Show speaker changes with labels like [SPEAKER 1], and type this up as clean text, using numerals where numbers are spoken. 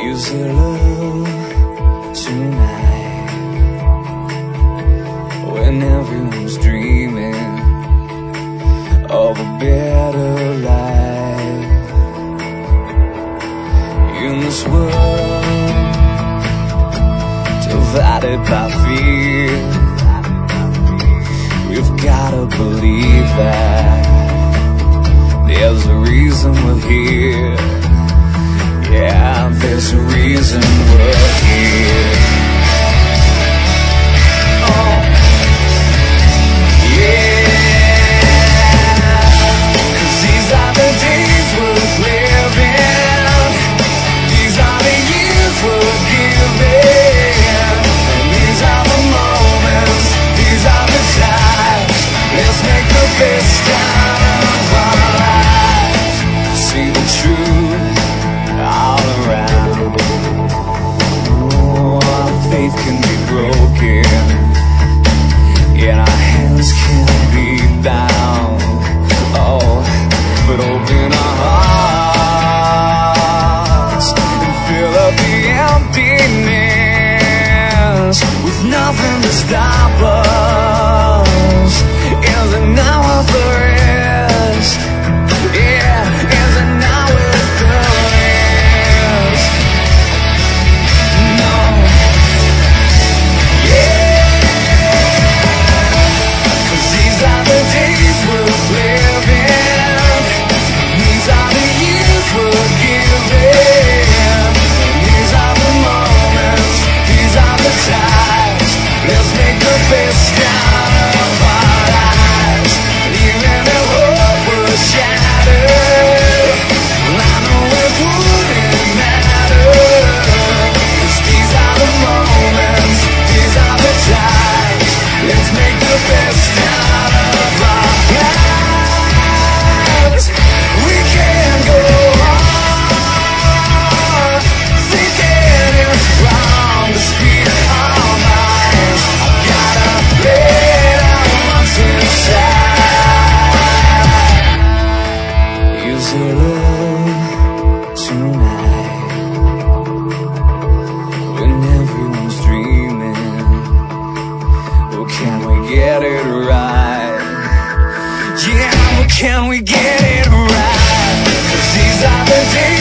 [SPEAKER 1] Use your love tonight when everyone's dreaming of a better life. In this world divided by fear, we've gotta believe that there's a reason we're here. Yeah, there's a reason we're here. Oh, yeah. 'Cause these are the days worth living. These are the years worth giving. And these are the moments, these are the times. Let's make the best out of our lives. See the truth all around. Oh, our faith can be broken, and our hands can be bound. Oh, but open our hearts and fill up the emptiness with nothing to stop us. Is it now or the rest? Yeah, is it now or the rest? No. Yeah. 'Cause these are the days worth living. These are the years worth giving. These are the moments, these are the times. Let's make the best out of our lives. Even if hope was shattered, well, I know it wouldn't matter. 'Cause these are the moments, these are the times. Let's make the best out of our lives. We can go on thinking it's wrong to speak our minds. I've gotta let out what's inside. Use your love tonight when everyone's dreaming. Oh, can we get it right? Yeah, well, can we get it right? 'Cause these are the days